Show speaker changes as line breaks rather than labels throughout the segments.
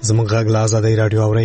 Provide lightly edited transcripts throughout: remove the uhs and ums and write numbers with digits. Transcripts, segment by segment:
زموږ غږ له آزادۍ راډیو اورئ.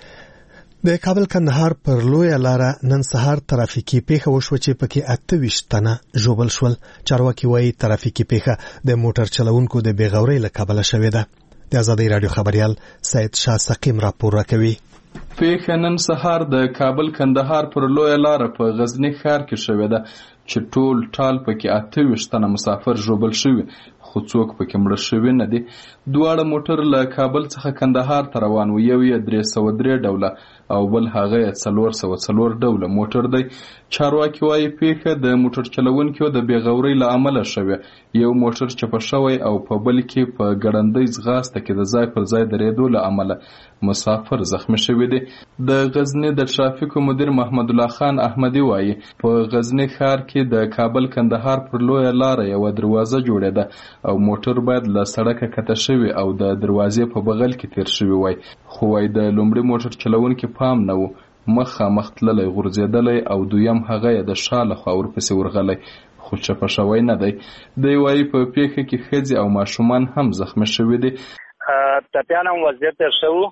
د کابل کندهار پر لویه لاره نن سهار ترافیکي پیښه وشوه چې پکې 28 تنه ژوبل شول. چارواکي وایي ترافیکي پیښه د موټر چلوونکو د بېغورۍ له کبله شوې ده. د آزادۍ راډیو خبريال سید شاه سقیم راپور راکوي.
پیښه نن سهار د کابل کندهار پر لویه لاره په غزنی ښار کې شوې ده چې ټول ټال پکې 28 تنه مسافر ژوبل شوي، خو څوک پکې مړه شوي نه دي. دواړه موټر له کابل څخه کندهار ته روان و، یو یې 303 ډوله او بل هغه یې 404 ډوله موټر دی. چارواکي وایي پیښه د موټر چلوونکو د بېغورۍ له امله شوې. یو موټر چپه شوی او په بل کې په ګړندۍ ځغاسته کې د ځای پر ځای درېدو له امله مسافر زخمی شوي دي. د غزنی د ترافیکو مدیر محمد الله خان احمدي وایي په غزنی ښار کې د کابل کندهار پر لویه لاره یو دروازه جوړېده او موټر باید له سړکه کته شوی او د دروازې په بغل کې تیر شوی وای، خو وای د لومړي موټر چلوونکي پام نه و، مخامخ تللی غورځېدلی او دویم هغه یې د شا له خوا ورپسې ورغلی، خو چپه شوی نه دی. دی وایي په پیښه کې ښځې او ماشومان هم زخمی شوي دي.
ټپیان هم وضعیت تېر شوي،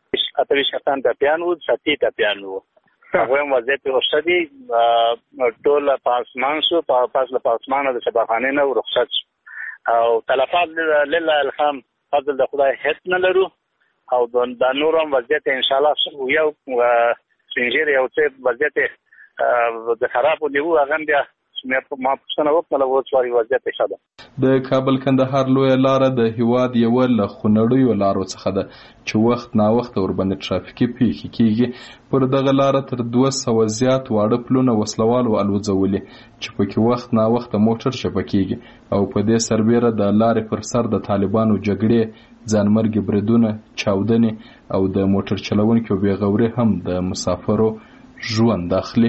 28 ټپیان وو، 70 ټپیان وو. هغوی هم وضعیت یې ښه دي. ټول په اسمان شو، پس له اسمانه د شفاخانې نه رخصت شو او تلفات لله الحمد فضل د خدای هیڅ نه لرو او د نور هم وضعیت انشاءالله یو سپینږیري یو څه وضعیت د خرابو دی هغه هم بیا ما پوښتنه وکړله اوس وایي وضعیت ښه ده.
د کابل کندهار لویه لاره د هیواد یوه له خونړیو لارو څخه ده چې وخت ناوخته ورباندې ترافیکي پیښې کیږي. پر دغه لاره تر 200 زیات واړه پلونه وسلوالو الوځولي چې پکې وخت ناوخته موټر چپه کیږي او په دې سربیره د لارې پر سر د طالبانو جګړې، ځانمرګي بریدونه، چاودنې او د موټر چلوونکو بېغوري هم د مسافرو ژوند اخلي.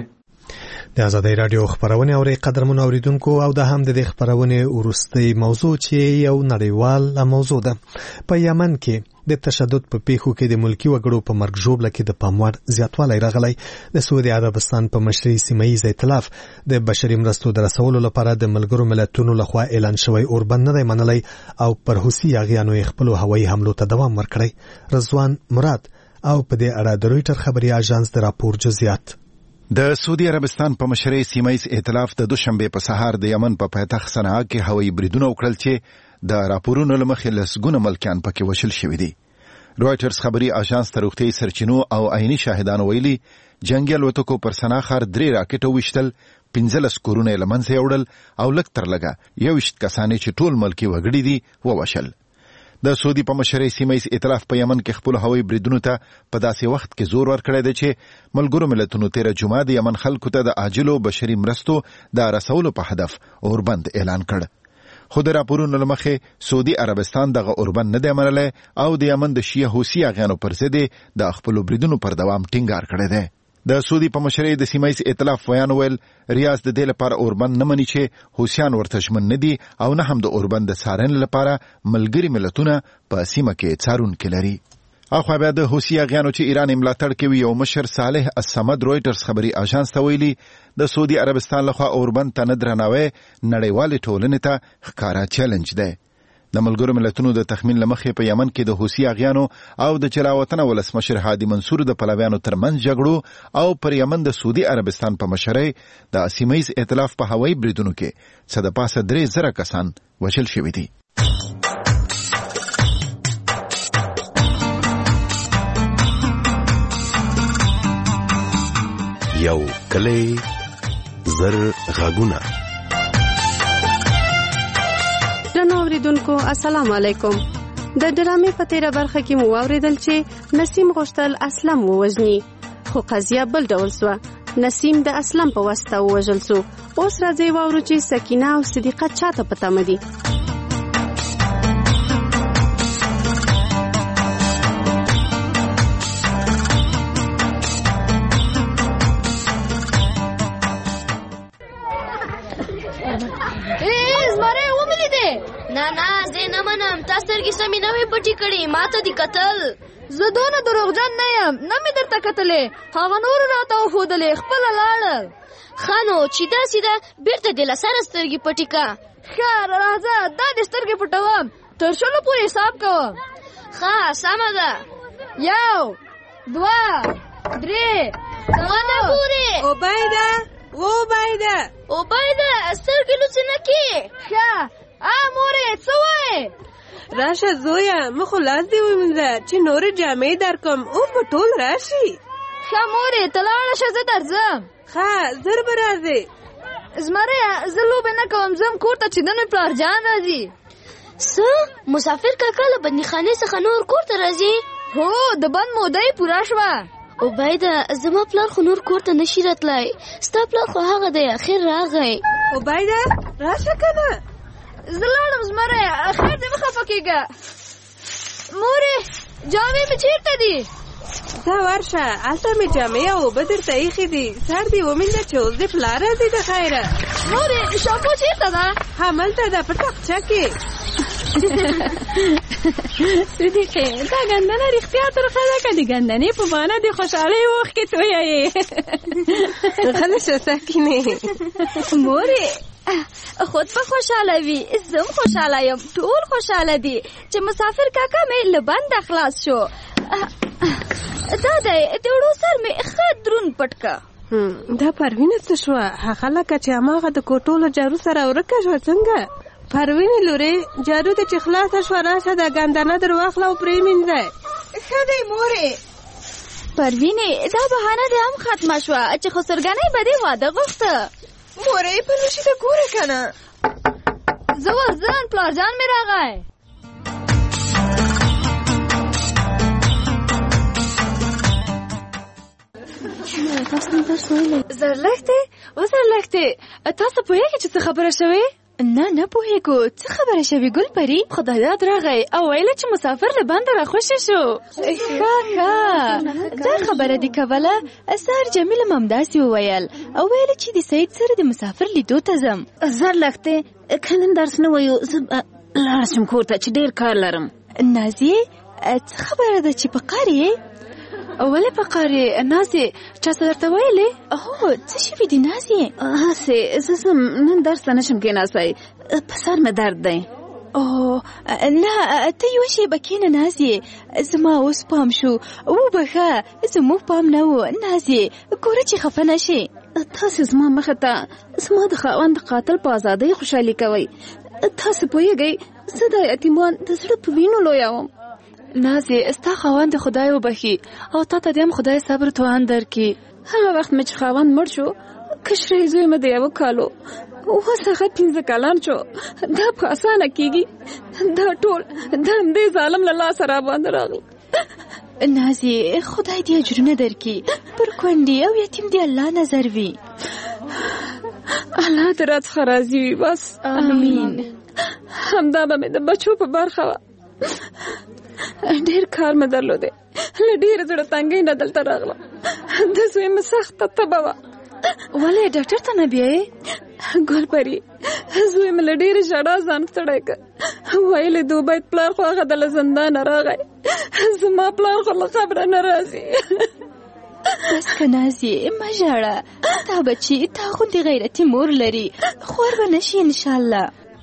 د آزادۍ راډیو خبرونه اوري قدرمن اوریدونکو، او د هم د خبرونه ورستۍ موضوع چې یو نړیوال موضوع ده. په یمن کې د تشدد په پیښو کې د ملکی وګړو په مرګ ژوبله کې د پاموړ زیاتوالی راغلی. د سعودي عربستان په مشرۍ سیمه‌ییز ائتلاف د بشري مرستو د رسولو لپاره د ملګرو ملتونو لخوا اعلان شوی اوربند نه دی منلی او پر حوثي یاغیانو خپل هوایي حملو ته دوام ورکړی. رضوان مراد او په دې اړه د رویټر خبري اژانس د راپور جزئیات.
د سعودي عربستان په مشرۍ سیمه‌ییز ائتلاف د دوشنبه په سهار د یمن په پایتخت صنعا کې هوایي بریدونه وکړل چې د راپورونو له مخې لسګونه ملکیان پکې وشل شوي دي. رویټرز خبري اژانس ته روغتیايي سرچینو او عیني شاهدانو ویلي جنگي الوتکو پر صنعا ښار 3 راکټه وشتل، 15 کورونه یې له منځه یوړل او لږ تر لږه 21 کسان چې ټول ملکي وګړي دي ووشل. د سعودي په مشرۍ سیمه‌ییز ائتلاف په یمن کې خپل هوایي بریدونو ته په داسې وخت کې زور ورکړی دی چې ملګرو ملتونو تېره جمعه د یمن خلکو ته د عاجلو بشري مرستو د رسولو په هدف اوربند اعلان کړ. خو د راپورونو له مخې سعودي عربستان دغه اوربند نه دی منلی او د یمن د شیعه حوثي یاغیانو پر ضد د خپلو بریدونو پر دوام ټینګار کړی دی. د سعودي په مشرۍ د سیمه‌ییز ائتلاف ویان ویل ریاض د دې لپاره اوربند نه مني چې حوثیان ورته ژمن نه دي او نه هم د اوربند د څارنې لپاره ملګري ملتونه په سیمه کې څارونکي لري. اخوا بیا د حوثي یاغیانو چې ایران ملاتړ کوي یو مشر صالح الصمد رویټرز خبري اژانس ته ویلي د سعودي عربستان لخوا اوربند ته نه درناوی نړیوالې ټولنې ته ښکاره چیلنج دی. د ملګرو ملتونو د تخمین لمخې په یمن کې د حوثي یاغیانو او د جلاوطن ولسمشر هادي منصور د پلویانو ترمنځ جګړو او پر یمن د سعودي عربستان په مشرۍ د سیمه‌ییز ائتلاف په هوایي بریدونو کې څه د پاسه 3,000 کسان وژل شوي دي.
یو کلی زر غږونه.
اوریدونکو السلام علیکم. د ډرامې په تیره برخه کې مو واوریدل چې نسیم غوښتل اسلم ووژني، خو قضیه بل ډول سوه. نسیم د اسلم په واسطه ووژل سو. اوس راځئ واورو چې سکینه او صدیقه چاته په تمه دي.
نه زه نه منم، تا سترګې سمې نه وې پټې کړې، ما ته دې کتل.
زه دونه دروغجن نه یم، نه مې درته کتلې، هغه نورو راته وښودلې، خپله لاړل.
ښه نو چې داسې ده بېرته دې له سره سترګې پټې که.
ښه راځه دا دې سترګې پټوم، تر 100 پورې حساب کوم.
ښه سمه ده.
1 2 3
مانا ګورې
عبیده سترګې لوڅې نه کې. ښه مورې څه وایې؟
راشه زویه مخ لاس دې ومینځه چې نورې جامې درکم او په ټول راشي.
ښه مورې ته لاړه شه زه درځم.
ښه زر به راځې.
زمریه زه لوبې نه کوم ځم کور ته چې د مې پلار جان راځي.
څه مسافر کاکا له بندیخانې څخه نور کور ته راځي؟
هو د بند موده یې پوره شوه.
عبیده زما پلار خو نور کور ته نشي راتلی. ستا پلار خو هغه دی اخر راغی.
عبیده راشه کنه.
زه لاړم زمریه خیر دې مه خفه کېږه. مورې جامې مې چېرته دي؟
ته ورشه هلته مې جامې او اوبه درته ایښې دي. سر دې ومینځه چې اوس دې پلار راځي د خیره.
مورې شامپو چېرته ده؟
هملته ده په تاقچه کې.
صدیقې دا ګندنه رښتیا ترخه ده که د ګندنې په بانه د خوشحالۍ وخت کې تویه یې؟
غلی شه سکینې.
مورې خود به خوشحاله وي زم خوشحاله یم ټول خوشحاله دي چې مسافر کاکا مې له بنده خلاص شو. دا دی د وړو سر مې ښه دروند پټ که.
دا پروینه څه شوه؟ هغه لکه چې هماغه د کوټو له جارو سره ورکه شوه څنګه؟ پروینې لورې جارو ته چې خلاصه شوه راشه د ګندنه در واخله او پرې مینځه.
ښه دی مورې. پروینې دا بهانه دې هم ختمه شوه چې خسرګنۍ به دې واده غوښته.
مورې په نوشي ته ګوره که نه.
زه ورځم پلارجان مې راغی. زرلښتې تاسو پوهېږئ چې څه خبره شوې؟ نه پوهېږو. څه خبره شوې ګل پري؟ خدای داد راغی او ویله چې مسافر له بنده راخوشې شو. ښه دا خبره دې کوله. سهار جمیله هم همداسې وویل او ویله چې د سعید سره د مسافر لیدو ته ځم.
زرلښتې که نن درس نه وایو زه لاړ شم کور ته چې ډېر کار لرم.
نازیې څه خبره ده چې په قار یې؟ ولې په قار یې نازیې؟ چا څه درته ویلې؟ هو څه شوي دي نازیې؟
هسې زه نن درس ته نشم کېناستی په سر مې درد دی.
نه ته یوه شیبه کښېنه نازیې. زما اوس پام شو وبښه زموږ پام نه و نازیې ګوره چې خفه نه شې.
تاسې زما مخې ته زما د خاوند قاتل په ازادۍ خوشحالي کوئ. تاسې پوهېږئ زه د یتیمان د زړه په وینو لویه وم.
نازیې ستا خاوند د خدای وبخي او تا ته دې هم خدای صبر توان درکړي.
هغه وخت مې چې خاوند مړ شو کشرۍ زوی مې د 1 کال اوس هغه 15 کالان شو. دا په اسانه کېږي؟ دا ټول د همدې ظالم له لاسه راباندې راغلل.
نازیې خدای دې اجرونه درکړي پر کونډې او یتیم دې الله نظر وي.
الله دې راڅخه راضي وي. بس
آمین.
همدا به مې د بچو په برخه وه. ډېر کار مې درلودی له ډېرې زړه تنګۍ نه دلته راغلم. د زوی مې سخته تبه وه.
ولې ډاکټر ته نه بیایې؟
ګل پري زوی مې له ډېرې ژړا ځان ستړی کړ. ویلې دو باید پلار خو هغه د له زندانه راغی. زما پلار خو له قبره نه راځي.
بس که نازیې مه ژاړه. تا بچي تا غوندې غیرتي مور لري خور به نشي انشاءالله.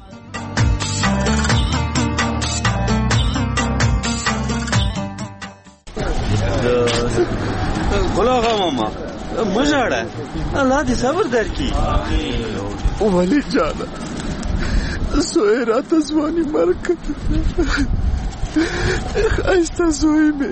ګلاغه ماما مه ژاړه الله دې صبر درکړي.
ولې جانه زوی راته ځواني مرګ ښایسته زوی مې.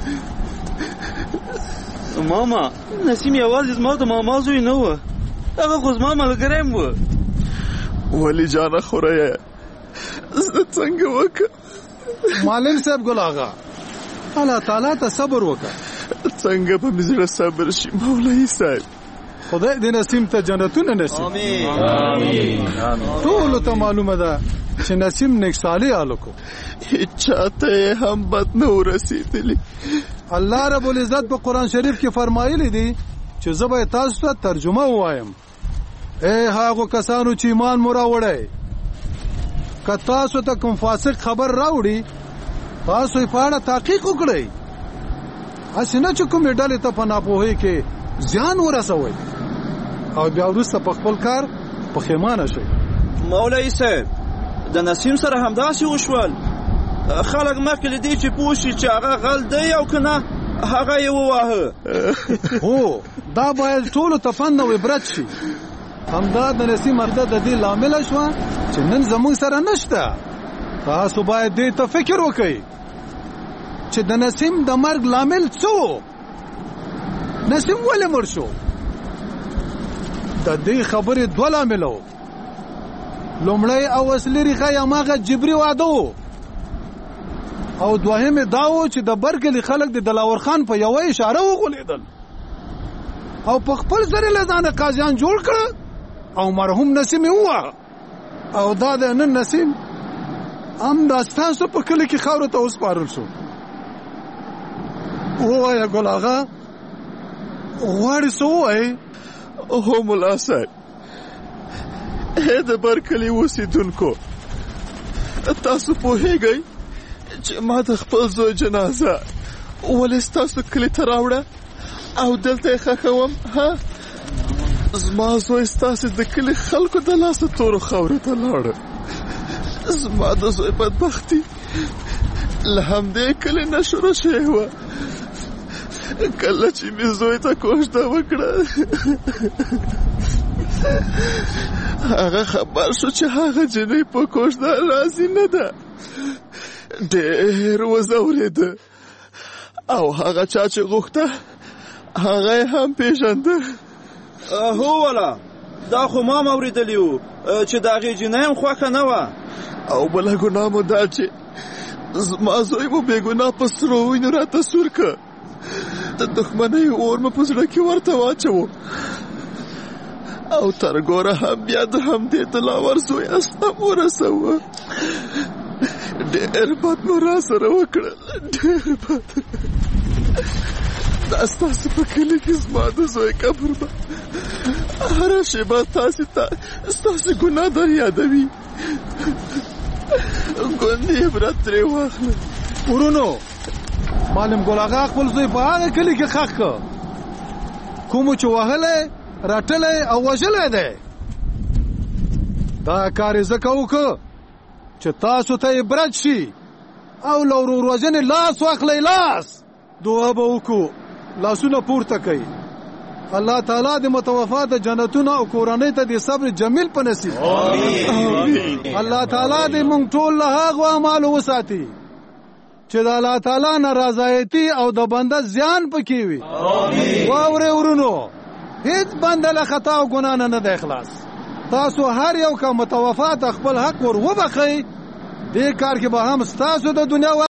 ماما نسیم یوازې زما د ماما زوی نه و هغه خو زما ملګری م و.
ولې جانه خوریه زه څنګه وکړم؟
معلم صاحب ګل آغا الله تعالی ته صبر وکړه.
څنګه په مې زړه صبر شي مولوي صاحب؟
خدای دې نسیم ته جنتونه نصیب. آمین. ټولو ته معلومه ده چې نسیم نیک صالح هلک و.
هیچ چاته هم بد نه ورسېدلی.
الله رب العزت په قرآن شریف کې فرمایلی دي چې زه به تاسو ته ترجمه ووایم. ای هغو کسانو چې ایمان مو راوړی که تاسو ته کوم فاسق خبر راوړي تاسو یې په اړه تحقیق وکړئ. هسې نه چې کومې ډلې ته په ناپوهۍ کې زیان ورسوئ او بیا وروسته په خپل کار پښیمانه شئ.
مولوي صاحب د نسیم سره همداسې وشول. خلک مخکې له دې چې پوه شي چې هغه غل دی او که نه هغه یې وواهه.
هو دا باید ټولو ته فن او عبرت شي. همدا د نسیم عقده د دې لامله شوه چې نن زموږ سره نشته. تاسو باید دې ته فکر وکئ چې د نسیم د مرګ لامل څه. نسیم ولې مړ شو؟ د دې خبرې دوه لامله وو. لومړی او اصلي ریښه یې هماغه جبري واده و، او دوهم دا و چې د برکلي خلک د دلاور خان په یوه اشاره وغولیدل او په خپل سره له ځانه قاضیان جوړ کړه او مرحوم نسیم یې وواهه. او دا د نن نسیم هم دا ستاسو په کلي کې خاورو ته وسپارل شو. ووایه ګل آغا، غواړې څه ووایې؟
هو ملا صاحب، د برکلي اوسېدونکو، تاسو پوهېږئ چې ما د خپل زوی جنازه ولې ستاسو کلي ته راوړه او دلته یې ښخوم؟ ها، زما زوی ستاسې د کلي خلکو د لاسه تورو خاورو ته لاړه. زما د زوی بدبختي له همدې کلي نه شروع شوې وه. کله چې مې زوی ته کوژده وکړه، هغه خبر شو چې هغه جنۍ په کوژده راضي نه ده. ډېر وځورېده او هغه چا چې غوښته هغه یې هم پېژنده.
هو والا، دا خو ما هم اورېدلي وو چې د هغې جنۍ هم خوښه نه وه.
او بله ګناه مو دا چې زما زوی مو بې ګناه په سرو وینو راته سور که. د دښمنۍ اور مو په زړه کې ورته واچوو او تر ګوره هم بیا د همدې دلاور زوی اسلام ورسوه. ډېر بد مو را سره وکړل، ډېر بد. دا ستاسو په کلي کې زما د زوی قبر به هره شېبه تاسې ته ستاسې ګناه در یادوي. ګوندې عبرت ترې واخلئ.
ورونو، معلم ګل آغا خپل زوی په هغه کلي کې ښخ کړ کومو چې وهلی، رټلی او وژلی دی. دا کار یې ځکه وکړه چې تاسو ته عبرت شي او له ورور وژنې لاس واخلئ. لاس دعا به وکړو، لاسونه پورته کوي. الله تعالی د متوفا د جنتونو او کورنۍ ته د صبر جمیل په نصیب. آمین. الله تعالی دې موږ ټول له هغو اعمالو وساتي چې د الله تعالی نه رضایتي او د بنده زیان پکې وي. واورئ ورونو، هیڅ بنده له خطا او ګناه نه دی خلاص. تاسو هر یو که متوفا ته خپل حق ور وبخئ، دې کار کې به هم ستاسو د دنیا